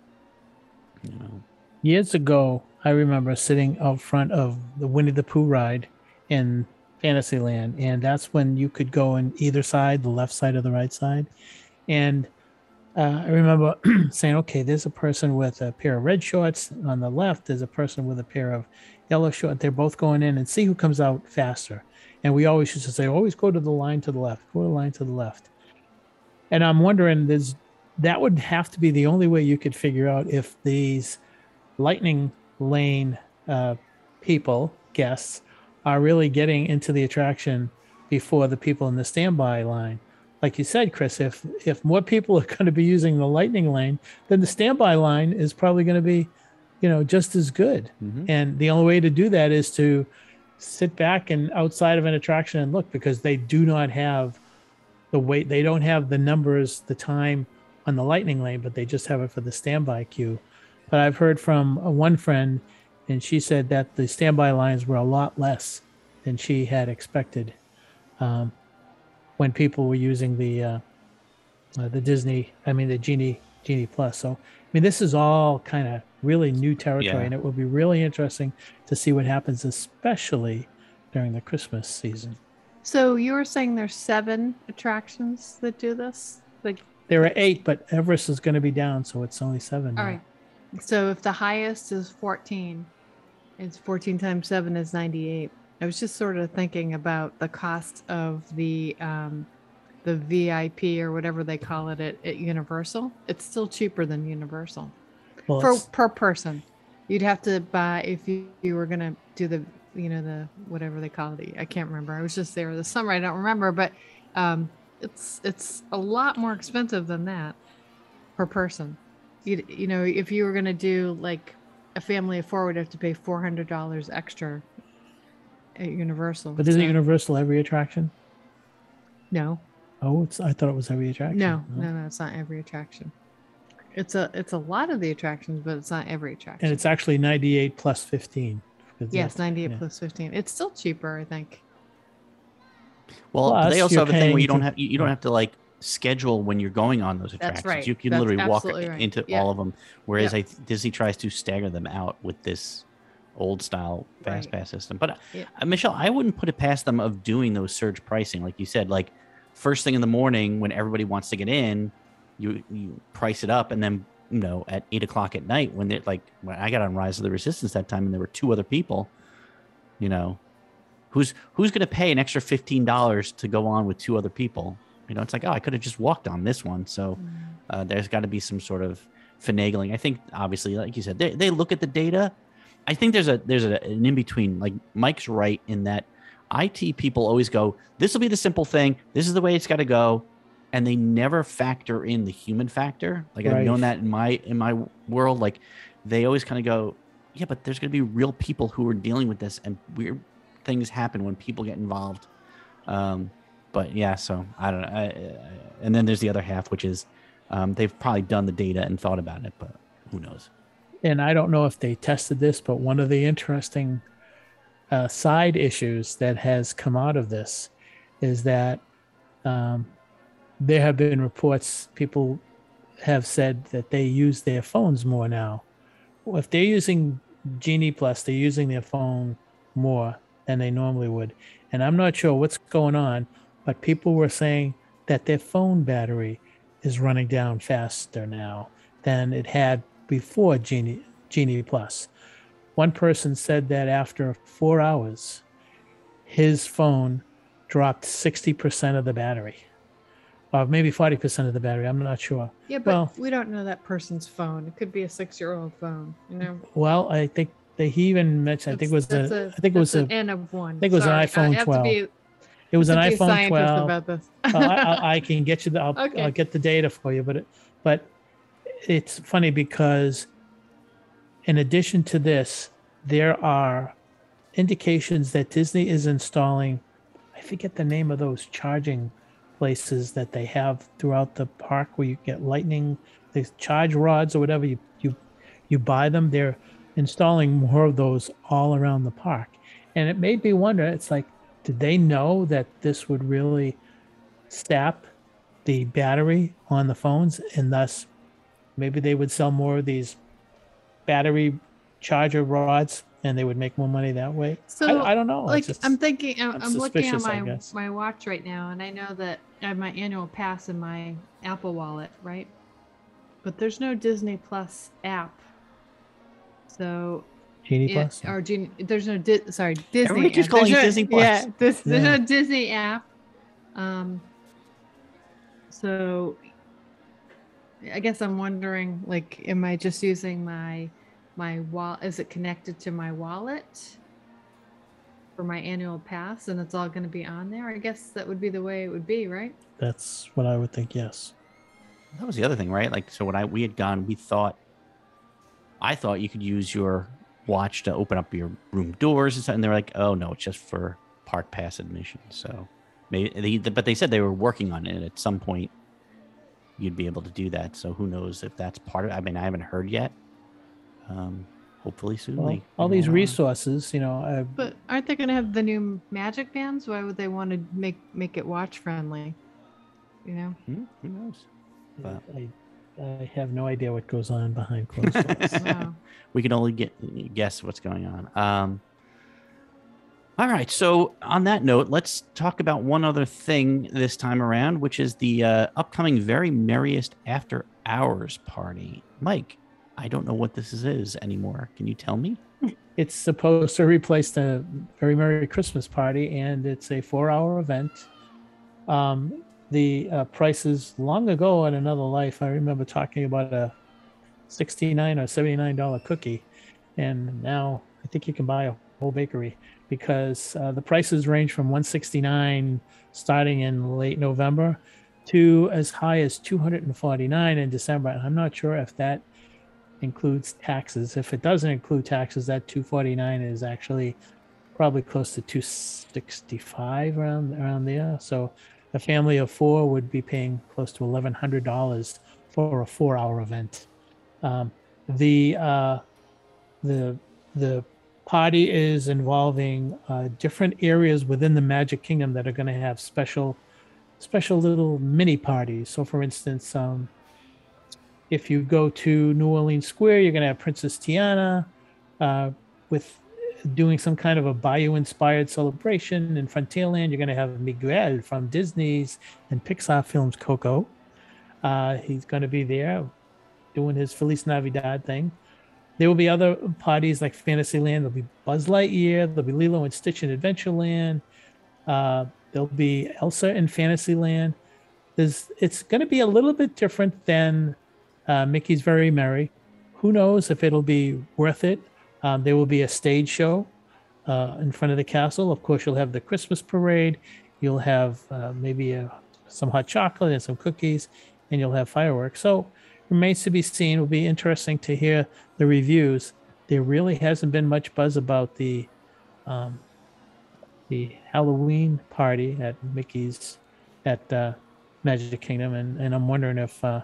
You know. Years ago, I remember sitting out front of the Winnie the Pooh ride in Fantasyland, and that's when you could go on either side, the left side or the right side. And uh, I remember saying, okay, there's a person with a pair of red shorts on the left, there's a person with a pair of yellow shorts. They're both going in and see who comes out faster. And we always used to say, always go to the line to the left, go to the line to the left. And I'm wondering, there's that would have to be the only way you could figure out if these lightning lane uh, people, guests, are really getting into the attraction before the people in the standby line. Like you said, Chris, if if more people are going to be using the lightning lane, then the standby line is probably going to be, you know, just as good. Mhm. And the only way to do that is to sit back and outside of an attraction and look, because they do not have the wait. They don't have the numbers, the time on the lightning lane, but they just have it for the standby queue. But I've heard from uh, one friend, and she said that the standby lines were a lot less than she had expected um, when people were using the uh, uh, the Disney, I mean the Genie Genie Plus. So I mean, this is all kind of really new territory, Yeah. and it will be really interesting to see what happens, especially during the Christmas season. So you were saying there's seven attractions that do this? Like, There are eight, but Everest is going to be down, so it's only seven. all now. right. So if the highest is fourteen, it's fourteen times seven is ninety-eight. I was just sort of thinking about the cost of the um, the V I P or whatever they call it at, at Universal. It's still cheaper than Universal Well, for it's- per person. You'd have to buy if you, you were gonna do the you know the whatever they call it. I can't remember. I was just there this summer. I don't remember, but um, it's it's a lot more expensive than that per person. You you know if you were gonna do like a family of four, would have to pay four hundred dollars extra at Universal. but isn't So- Universal every attraction? No, Oh, it's. I thought it was every attraction. no, no, no. It's not every attraction. It's a it's a lot of the attractions, but it's not every attraction. And it's actually ninety-eight plus fifteen. 'cause yes, that's- ninety-eight yeah. plus fifteen. It's still cheaper, I think. Well, Plus, they also you're have a thing where paying you don't to- have you, you don't have to like schedule when you're going on those That's attractions. right. You can That's literally walk absolutely right. into Yeah. all of them. Whereas Yeah. I, Disney tries to stagger them out with this old style fast Right. pass system. But Yeah. uh, Michelle, I wouldn't put it past them of doing those surge pricing, like you said, like first thing in the morning when everybody wants to get in, you you price it up, and then you know at eight o'clock at night when they're like when I got on Rise of the Resistance that time and there were two other people, you know. Who's who's going to pay an extra fifteen dollars to go on with two other people? You know, it's like, oh, I could have just walked on this one. So uh, there's got to be some sort of finagling. I think, obviously, like you said, they, they look at the data. I think there's a there's a, an in between. Like Mike's right in that I T people always go, this will be the simple thing. This is the way it's got to go, and they never factor in the human factor. Like I've Right. known that in my in my world. Like they always kind of go, yeah, but there's going to be real people who are dealing with this, and weird things happen when people get involved. Um, but yeah, so I don't know. I, I, and then there's the other half, which is um, they've probably done the data and thought about it, but who knows? And I don't know if they tested this, but one of the interesting uh, side issues that has come out of this is that um, there have been reports, people have said that they use their phones more now. Well, if they're using Genie Plus, they're using their phone more than they normally would. And I'm not sure what's going on, but people were saying that their phone battery is running down faster now than it had before Genie, Genie Plus. One person said that after four hours, his phone dropped sixty percent of the battery, or maybe forty percent of the battery. I'm not sure. Yeah, but well, we don't know that person's phone. It could be a six-year-old phone, you know. Well, I think they he even mentioned. I think it was That's a. I think it was a. an N of one. I think it was Sorry, an iPhone I have twelve. To be, it was an to be a iPhone scientist twelve. About this. uh, I, I, I can get you the. I'll, Okay. I'll get the data for you, but it, but it's funny because in addition to this, there are indications that Disney is installing. I forget the name of those charging places that they have throughout the park where you get lightning, they charge rods or whatever. You you you buy them. They're installing more of those all around the park, and it made me wonder. It's like, did they know that this would really sap the battery on the phones, and thus maybe they would sell more of these battery charger rods and they would make more money that way? So I, I don't know. Like Just, I'm thinking, I'm, I'm I'm looking at suspicious, I my guess. my watch right now, and I know that I have my annual pass in my Apple Wallet, right? But there's no Disney Plus app. So Genie it, Plus. or Genie, there's no Di- sorry Disney. Everybody keeps app. calling There's it no- Disney Plus. Yeah, this, there's Yeah. no Disney app. Um. So I guess I'm wondering, like, am I just using my my wallet? Is it connected to my wallet for my annual pass, and it's all going to be on there? I guess that would be the way it would be, right? That's what I would think. Yes. That was the other thing, right? Like, so when I we had gone, we thought, I thought you could use your watch to open up your room doors and stuff. And they're like, oh no, it's just for park pass admission. So maybe, they, but they said they were working on it. At some point, you'd be able to do that. So who knows if that's part of it? I mean, I haven't heard yet. Um, hopefully soon. Well, they- all they these will. resources, you know. Uh, But aren't they going to have the new Magic Bands? Why would they want to make make it watch friendly? You know. Hmm, who knows? But- I, I have no idea what goes on behind closed doors. Wow. We can only get guess what's going on. Um, all right. So on that note, let's talk about one other thing this time around, which is the uh, upcoming Very Merriest After Hours party. Mike, I don't know what this is anymore. Can you tell me? It's supposed to replace the Very Merry Christmas Party, and it's a four-hour event. Um, the uh, prices long ago in another life, I remember talking about a sixty-nine or seventy-nine dollar cookie, and now I think you can buy a whole bakery because uh, the prices range from one sixty-nine starting in late November to as high as two hundred forty-nine in December. And I'm not sure if that includes taxes. If it doesn't include taxes, that two forty-nine is actually probably close to two sixty-five around around there. So a family of four would be paying close to eleven hundred dollars for a four-hour event. Um, the uh, the the party is involving uh, different areas within the Magic Kingdom that are going to have special special little mini parties. So, for instance, um, if you go to New Orleans Square, you're going to have Princess Tiana uh, with doing some kind of a Bayou-inspired celebration. In Frontierland, you're going to have Miguel from Disney's and Pixar films Coco. Uh, he's going to be there doing his Feliz Navidad thing. There will be other parties like Fantasyland. There'll be Buzz Lightyear. There'll be Lilo and Stitch in Adventureland. Uh, there'll be Elsa in Fantasyland. There's, it's going to be a little bit different than uh, Mickey's Very Merry. Who knows if it'll be worth it? Um, there will be a stage show uh, in front of the castle. Of course, you'll have the Christmas parade. You'll have uh, maybe a, some hot chocolate and some cookies, and you'll have fireworks. So remains to be seen. It'll be interesting to hear the reviews. There really hasn't been much buzz about the um, the Halloween party at Mickey's at uh, Magic Kingdom, and, and I'm wondering if uh,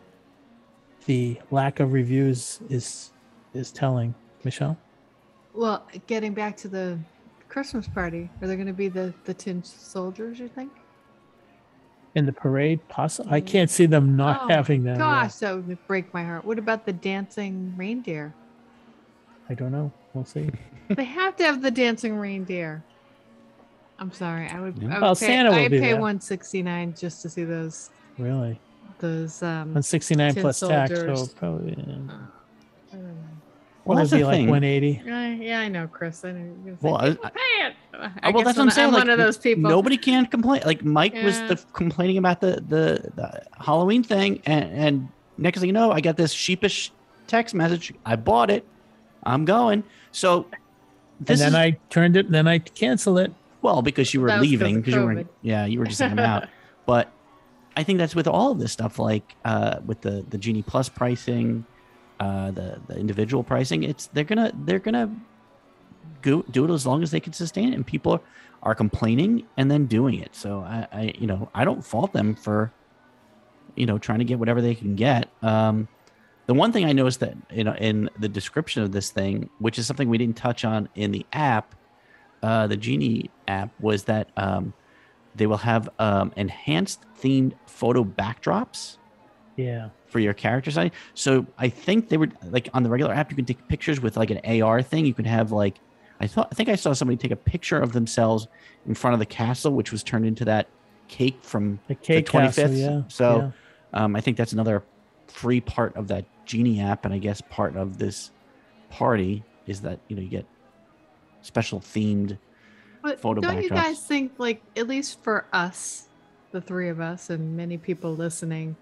the lack of reviews is is telling. Michelle? Well, getting back to the Christmas party? Are there going to be the the tin soldiers? You think? In the parade, possibly. I can't see them not oh, having them. Gosh, yeah. that would break my heart. What about the dancing reindeer? I don't know. We'll see. They have to have the dancing reindeer. I'm sorry. I would. Yeah. I would Well, pay, Santa will I'd be pay there. one sixty nine just to see those Really? those um. one sixty-nine tin plus tax, so soldiers. probably. Yeah. uh, I don't know. Well, Well, that's it'd be the like thing. one eighty. Uh, yeah, I know, Chris. I know. You're gonna say, Well, I- people pay it. I well, guess that's what I'm, I'm saying. I'm like, one of those people. Nobody can complain. Like Mike was Yeah. the, complaining about the, the the Halloween thing, and, and next thing you know, I got this sheepish text message. I bought it. I'm going. So And this then is I turned it, and then I canceled it. well because you were That was 'cause leaving of because you were COVID. yeah you were just saying I'm out. But I think that's with all of this stuff, like uh, with the the Genie Plus pricing, uh, the the individual pricing. It's they're gonna they're gonna go, do it as long as they can sustain it, and people are, are complaining and then doing it. So I, I you know I don't fault them for you know trying to get whatever they can get. Um, the one thing I noticed that you know in the description of this thing, which is something we didn't touch on in the app, uh, the Genie app, was that um, they will have um, enhanced themed photo backdrops Yeah. for your character side. So I think they were like on the regular app, you can take pictures with like an A R thing. You can have like, I thought, I think I saw somebody take a picture of themselves in front of the castle, which was turned into that cake from The cake the twenty-fifth. castle, yeah. So um, I think that's another free part of that Genie app. And I guess part of this party is that, you know, you get special themed But photo don't you backdrops. guys think, like, at least for us, the three of us, and many people listening,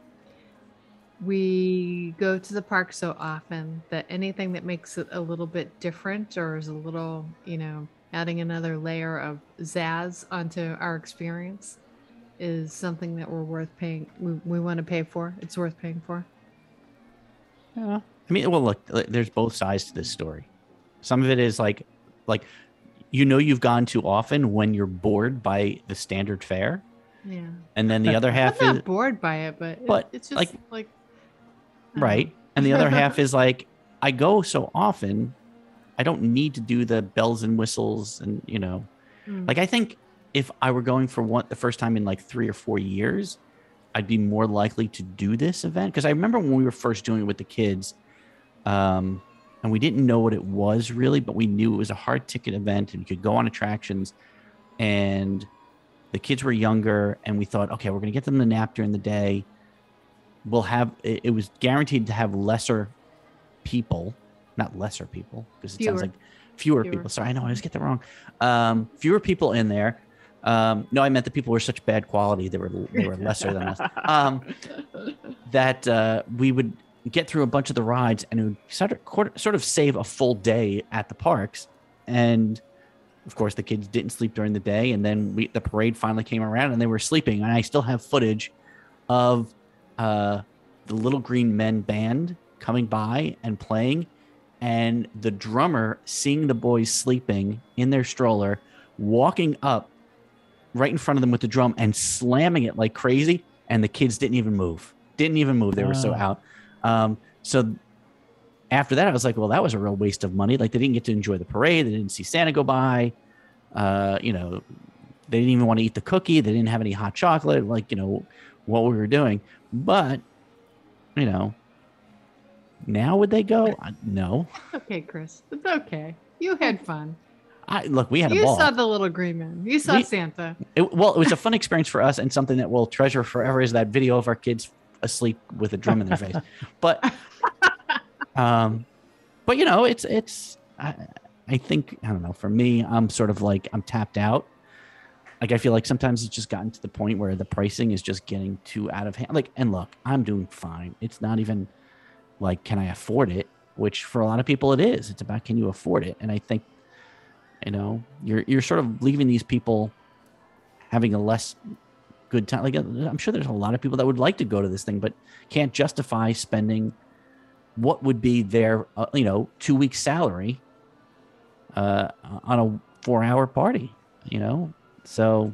we go to the park so often that anything that makes it a little bit different or is a little, you know, adding another layer of zazz onto our experience is something that we're worth paying. We, we want to pay for. It's worth paying for. Yeah. I mean, well, look, th- there's both sides to this story. Some of it is like, like, you know, you've gone too often when you're bored by the standard fare, Yeah. and then the other half I'm not is bored by it, but, it- But, it's just like- like, I don't right, know. and the other half is like, I go so often, I don't need to do the bells and whistles, and you know, Mm. like I think if I were going for one the first time in like three or four years, I'd be more likely to do this event because I remember when we were first doing it with the kids, um, and we didn't know what it was really, but we knew it was a hard ticket event and you could go on attractions, and the kids were younger, and we thought, okay, we're gonna get them the nap during the day. We'll have it, it was guaranteed to have lesser people, not lesser people, because it sounds Fewer. like fewer, Fewer. people. Sorry, I know I always get that wrong. Um, fewer people in there. Um, no, I meant the people were such bad quality; they were they were lesser than us. Um, that uh, we would get through a bunch of the rides, and it would sort of, quarter- sort of save a full day at the parks. And of course, the kids didn't sleep during the day, and then we, the parade finally came around, and they were sleeping. And I still have footage of uh, the Little Green Men band coming by and playing, and the drummer seeing the boys sleeping in their stroller, walking up right in front of them with the drum and slamming it like crazy, and the kids didn't even move. Didn't even move. They were so Wow. out. Um, so after that, I was like, well, that was a real waste of money. Like they didn't get to enjoy the parade. They didn't see Santa go by. Uh, you know, they didn't even want to eat the cookie. They didn't have any hot chocolate, like, you know, what we were doing. But, you know, now would they go? Uh, No. Okay, Chris. It's okay. You had fun. I look, we had a You ball. saw the little green man. You saw We- Santa. It, well, it was a fun experience for us, and something that we'll treasure forever is that video of our kids asleep with a drum in their face. But, um, but you know, it's it's. I, I think I don't know. For me, I'm sort of like I'm tapped out. Like I feel like sometimes it's just gotten to the point where the pricing is just getting too out of hand. Like, and look, I'm doing fine. It's not even like can I afford it, which for a lot of people it is. It's about can you afford it, and I think. You know, you're you're sort of leaving these people having a less good time. Like I'm sure there's a lot of people that would like to go to this thing, but can't justify spending what would be their uh, you know two weeks salary uh, on a four hour party. You know, so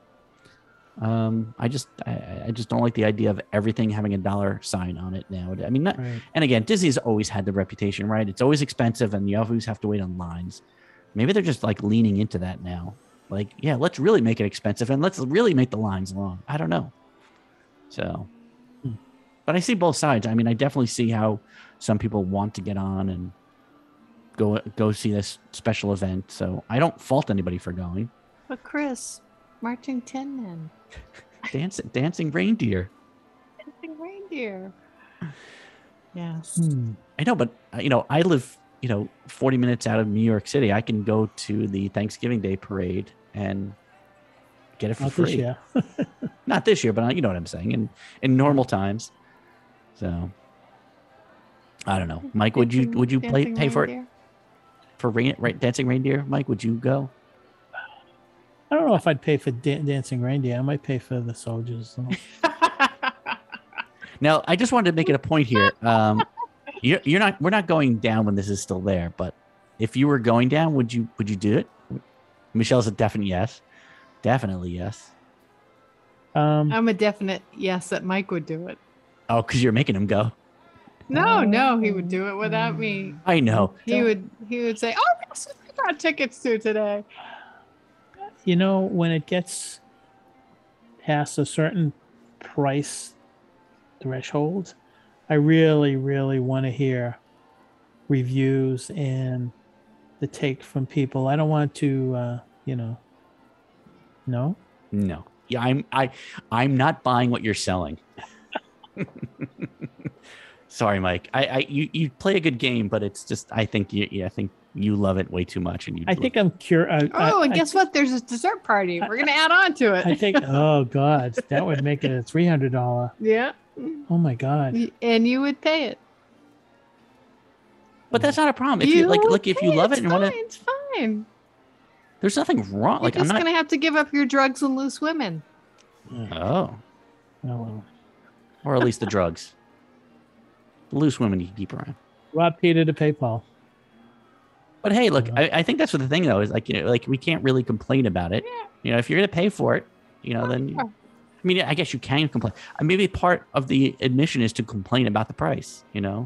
um, I just I, I just don't like the idea of everything having a dollar sign on it now. I mean, not, Right. and again, Disney's always had the reputation, right? It's always expensive, and you always have to wait on lines. Maybe they're just like leaning into that now. Like, yeah, let's really make it expensive and let's really make the lines long. I don't know. So, Hmm. but I see both sides. I mean, I definitely see how some people want to get on and go go see this special event. So I don't fault anybody for going. But Chris, marching tin men, Dancing, dancing reindeer. dancing reindeer. Yes. Hmm. I know, but uh, you know, I live, you know, forty minutes out of New York City. I can go to the Thanksgiving Day parade and get it for Not free. this year. Not this year, but uh, you know what I'm saying. In in normal times. So I don't know, Mike. Would you Dancing- would you play dancing pay for it reindeer? for rain, right, dancing reindeer? Mike, would you go? I don't know if I'd pay for dan- dancing reindeer. I might pay for the soldiers. though. Now, I just wanted to make it a point here. Um, you're, you're not. We're not going down when this is still there. But if you were going down, would you? Would you do it? Michelle's a definite yes. Definitely yes. Um, I'm a definite yes that Mike would do it. Oh, because you're making him go. No, no, he would do it without me. I know. He would he would say, "Oh, yes, we got tickets to today." you know, when it gets past a certain price threshold, I really, really want to hear reviews and the take from people. I don't want to, uh, you know, no. No. Yeah, I'm. I. I'm not buying what you're selling. Sorry, Mike. I. I. You. You play a good game, but it's just. I think you. Yeah, I think you love it way too much, and you. I think I'm curious. Oh, and I, guess what? There's a dessert party. We're gonna add on to it. I think. Oh God, that would make it a three hundred dollar. yeah, Oh my God. and you would pay it. But that's not a problem. If you, like, would like if you pay love it's it and want fine, to, it's fine. there's nothing wrong. You're Like I'm just not. gonna have to give up your drugs and loose women. Oh, Oh, well. or at least the drugs. The loose women you can keep around. Rob Peter to pay Paul. But hey, look, Yeah. I, I think that's what the thing though is like you know, like we can't really complain about it. Yeah. You know, if you're gonna pay for it, you know, then. Sure. I mean, I guess you can complain. Uh, Maybe part of the admission is to complain about the price. You know.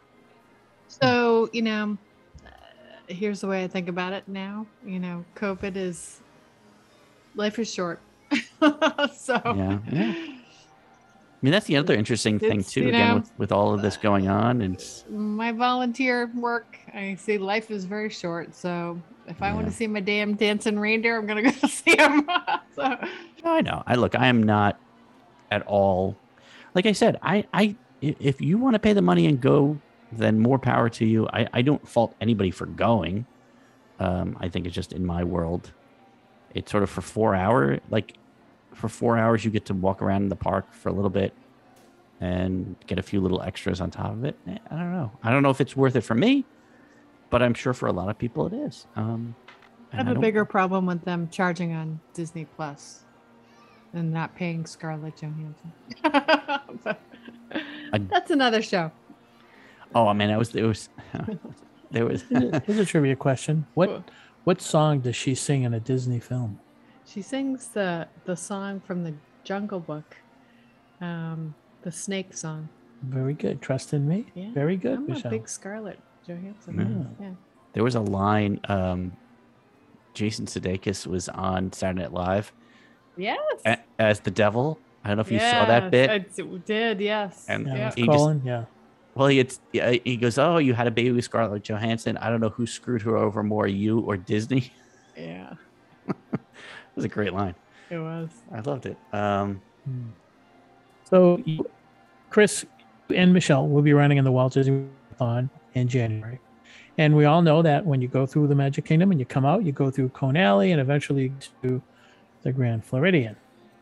So, you know, uh, here's the way I think about it now. You know, COVID is, life is short. so, Yeah, yeah. I mean, that's the other interesting thing It's, too. you Again, know, with, with all of this going on, and my volunteer work, I see life is very short. So, if I want Yeah. to see my damn dancing reindeer, I'm going to go see him. so, I know. I look. I am not at all. Like I said, I, I, i- if you want to pay the money and go, then more power to you. I, I don't fault anybody for going. Um, I think it's just in my world, it's sort of for four hour, like for four hours, you get to walk around in the park for a little bit and get a few little extras on top of it. Eh, I don't know. I don't know if it's worth it for me, but I'm sure for a lot of people it is. Um, I and have a don't- bigger problem with them charging on Disney Plus and not paying Scarlett Johansson. But I- that's another show. Oh man, that was there was there was. Here's a- here's a trivia question. What what song does she sing in a Disney film? She sings the the song from the Jungle Book, um, the snake song. Very good. Trust in me. Yeah, Very good, I'm Michelle. a big Scarlett Johansson. Yeah. Yeah. There was a line. Um, Jason Sudeikis was on Saturday Night Live Yes. a- as the devil. I don't know if you saw that bit. I d- did. Yes. And Yeah, yeah. with he just- Colin. Yeah. Well, it's yeah, he goes, "Oh, you had a baby with Scarlett Johansson. I don't know who screwed her over more, you or Disney." Yeah. It was a great line. It was. I loved it. Um, Hmm. So, you, Chris and Michelle will be running in the Walt Disney Marathon in January. And we all know that when you go through the Magic Kingdom and you come out, you go through Cone Alley and eventually to the Grand Floridian.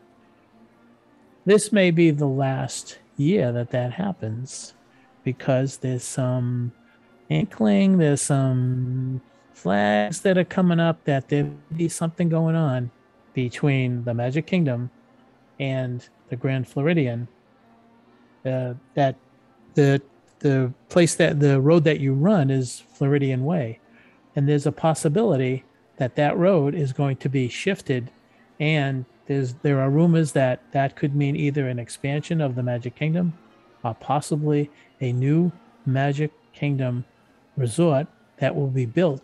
This may be the last year that that happens because there's some inkling, there's some flags that are coming up that there may be something going on between the Magic Kingdom and the Grand Floridian. Uh, that the the place that the road that you run is Floridian Way, and there's a possibility that that road is going to be shifted, and there's there are rumors that that could mean either an expansion of the Magic Kingdom, or possibly a new Magic Kingdom resort that will be built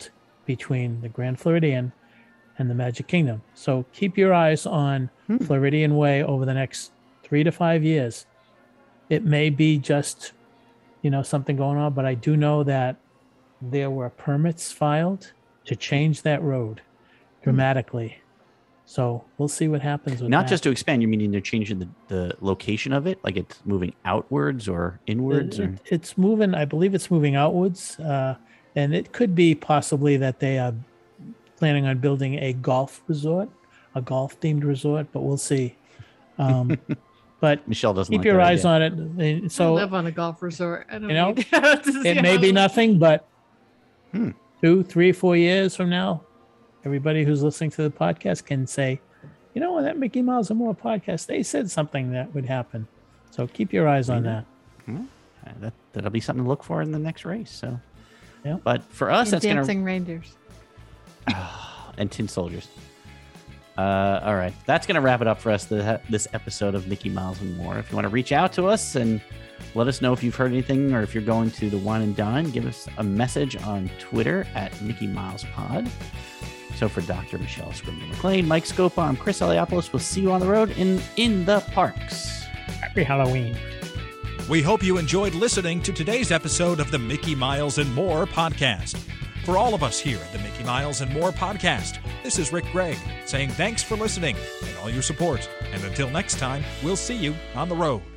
between the Grand Floridian and the Magic Kingdom. So keep your eyes on Hmm. Floridian Way over the next three to five years. It may be just, you know, something going on, but I do know that there were permits filed to change that road dramatically. So we'll see what happens with Not that. just to expand, you mean they're changing the, the location of it? Like it's moving outwards or inwards? It- Or? it- it's moving, I believe it's moving outwards. Uh, and it could be possibly that they are planning on building a golf resort, a golf themed resort, but we'll see. Um, but Michelle doesn't keep like your that eyes idea. on it. And I so live on a golf resort. I don't you know, need to see it may be how- nothing, but Hmm. two, three, four years from now, everybody who's listening to the podcast can say, you know, that Mickey Mouse and More podcast, they said something that would happen. So keep your eyes on that. Uh, That, that'll be something to look for in the next race. So, Yeah. But for us, And that's going to dancing reindeers. and tin soldiers. Uh, all right, that's going to wrap it up for us. The, this episode of Mickey Miles and More. If you want to reach out to us and let us know if you've heard anything, or if you're going to the Wine and Dine, give us a message on Twitter at Mickey Miles Pod. So for Doctor Michelle Scribner McLean, Mike Scopa, I'm Chris Eliopoulos. We'll see you on the road in in the parks. Happy Halloween. We hope you enjoyed listening to today's episode of the Mickey Miles and More podcast. For all of us here at the Mickey Miles and More podcast, this is Rick Gregg saying thanks for listening and all your support. And until next time, we'll see you on the road.